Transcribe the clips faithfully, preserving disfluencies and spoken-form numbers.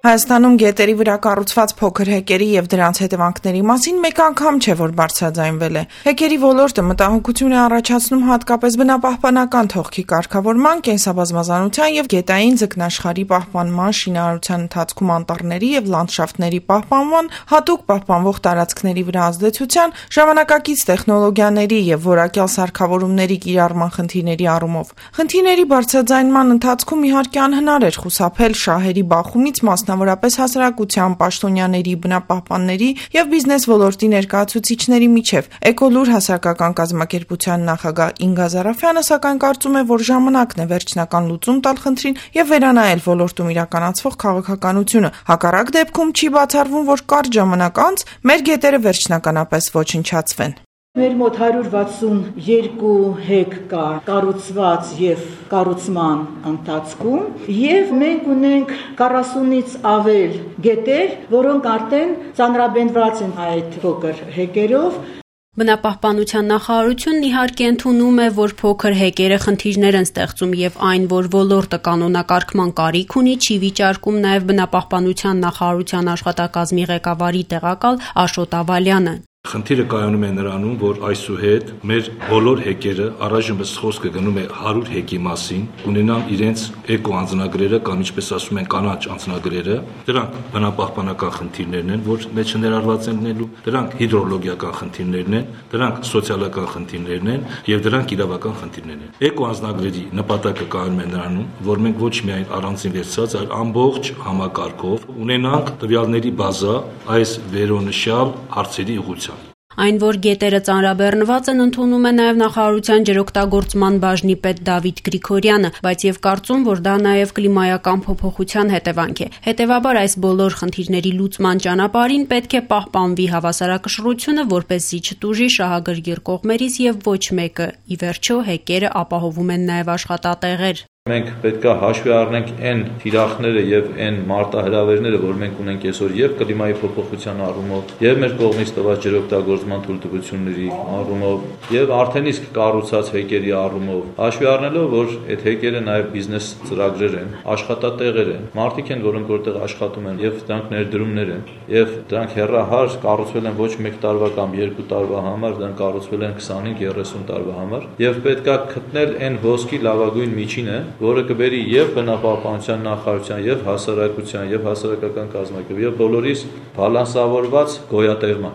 Հայաստանում գետերի վրա կառուցված փոքր հեկերի եւ դրանց հետևանքների մասին մեկ անգամ չէ, որ բարձրաձայնվել է։ Հեկերի ոլորտը մտահոգություն է առաջացնում հատկապես բնապահպանական թողքի կարգավորման, կենսաբազմազանության եւ գետային ձկնաշխարհի պահպանման, շինարարության ընթացքում անտառների եւ լանդշաֆտների պահպանման, հատուկ պահպանվող տարածքների վրա ազդեցության, ժամանակակից տեխնոլոգիաների եւ որակյալ սարքավորումների կիրառման խնդիրների առումով։ Խնդիրների բարձրաձայնման ընթացքում իհարկե անհնար էր խուսափել շահերի բախումից, մասնավորապես հասարակության, պաշտոնյաների, բնապահպանների եւ բիզնես ոլորտի ներկայացուցիչների միջև։ Էկոլուր հասարակական կազմակերպության նախագահ Ինգա Զարաֆյանը սակայն կարծում է, որ ժամանակն է վերջնական լուծում տալ խնդրին եւ վերանայել ոլորտում իրականացվող քաղաքականությունը։ Հակառակ դեպքում չի բացառվում, որ կարճ ժամանակ անց մեր գետերը վերջնականապես ոչնչացվեն։ Մեր մոտ հարյուր վաթսուն երկու հեկ կա կառուցված եւ կառուցման ընթացքում եւ մենք ունենք քառասունից ավել գետեր, որոնք արդեն ծանրաբեռնված են այդ փոքր հեկերով։ Բնապահպանության նախարարությունն իհարկե ընդունում է, որ փոքր հեկերը խնդիրներ են ստեղծում եւ այն, որ ոլորտը կանոնակարգման կարիք ունի, չի վիճարկում նաեւ բնապահպանության նախարարության աշխատակազմի ղեկավարի տեղակալ Աշոտ Ավալյանը։ Խնդիրը կայանում է նրանում, որ այսուհետ մեր բոլոր հեկերը, առայժմ խոսքը գնում է հարյուր հեկի մասին, ունենան իրենց էկո անձնագրերը կամ ինչպես ասում են կանաչ անձնագրերը, դրանք բնապահպանական խնդիրներն են, որ մեջը ներառված են լինելու, դրանք հիդրոլոգիական խնդիրներն են, դրանք սոցիալական խնդիրներն են եւ դրանք իրավական խնդիրներն են։ Էկո անձնագրերի նպատակը կայանում է նրանում, որ մենք ոչ միայն առանձին վերցած, այլ ամբողջ համակարգով ունենանք տվյալների բազա այս վերոնշյալ հարցերի ուղղությամբ։ Այն, որ գետերը ծանրաբեռնված են, ընդունում է նաև նախարարության ջրօգտագործման բաժնի պետ Դավիթ Գրիգորյանը, բայց եւ կարծում, որ դա նաև կլիմայական փոփոխության հետևանք է։ Հետևաբար այս բոլոր խնդիրների լուծման ճանապարհին պետք է պահպանվի հավասարակշռությունը, որպեսզի չտուժի շահագրգիռ կողմերից եւ ոչ մեկը։ Ի վերջո, հեկերը ապահովում են նաև աշխատատեղեր։ Մենք պետք է հաշվի առնենք այն թիրախները եւ այն մարտահրավերները, որ մենք ունենք այսօր եւ կլիմայի փոփոխության առումով, եւ մեր կողմից տված ջրօգտագործման թույլտվությունների առումով, եւ արդեն իսկ կառուցած հեկերի առումով, հաշվի առնելով, որ այդ հեկերը նաեւ բիզնես ծրագրեր են, աշխատատեղեր են, մարդիկ են, որոնք որտեղ աշխատում են եւ դրանք ներդրումներ են, եւ դրանք հեռահար կառուցվել են ոչ մեկ տարվա կամ երկու տարվա համար, դրանք կառուցվել են քսանհինգ երեսուն տարվա համար, եւ պետք է գտնել այն ոսկի լավագույն միջինը, որը կբերի եւ բնապահպանության նախարարության եւ հասարակության եւ հասարակական կազմակերպ եւ բոլորիս բալանսավորված գոյատևման։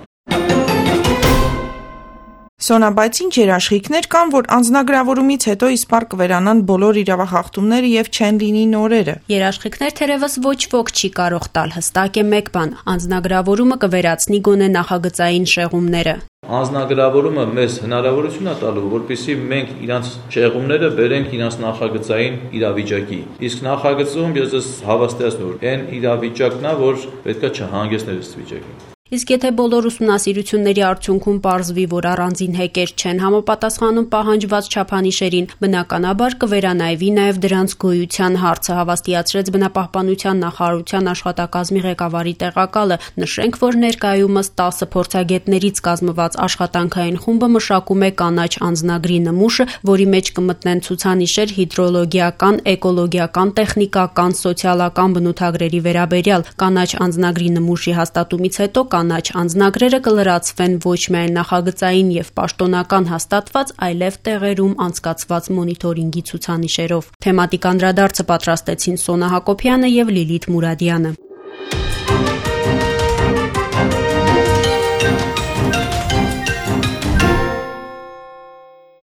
Սոնա, բայց ինչ երաշխիքներ կան, որ անձնագրավորումից հետո իսպառ կվերանան բոլոր իրավախախտումները եւ չեն լինի նորերը։ Երաշխիքներ թերևս ոչ ոք չի կարող տալ, հստակ է մեկ բան. անձնագրավորումը կվերացնի գոնե նախագծային շեղումները։ Անձնագրավորումը մեզ հնարավորություն է տալու, որպեսզի մենք իրանց շեղումները բերենք իրանց նախագծային իրավիճակի։ Իսկ նախագծում ես ես հավաստիացնում, որ այն իրավիճակն է, որ պետք է չհանգեցներ ըստ վիճակի։ Իսկ եթե բոլոր ուսումնասիրությունների արդյունքում պարզվի, որ առանձին հեկեր չեն համապատասխանում պահանջված չափանիշերին, բնականաբար կվերանայվի նաև դրանց գոյության հարցը, հավաստիացրեց բնապահպանության նախարարության աշխատակազմի ղեկավարի տեղակալը։ Նշենք, որ ներկայումս տասը փորձագետներից կազմված աշխատանքային խումբը մշակում է կանաչ անձնագրի նմուշը, որի մեջ կմտնեն ցուցանիշեր հիդրոլոգիական, էկոլոգիական, տեխնիկական, սոցիալական բնութագրերի վերաբերյալ։ Կանաչ անձնագրի նմուշի հաստատումից հետո կանաչ անձնագրերը կլրացվեն ոչ միայն նախագծային եւ պաշտոնական հաստատված, այլև տեղերում անցկացված մոնիթորինգի ցուցանիշերով։ Թեմատիկ անդրադարձը պատրաստեցին Սոնա Հակոբյանը եւ Լիլիթ Մուրադյանը։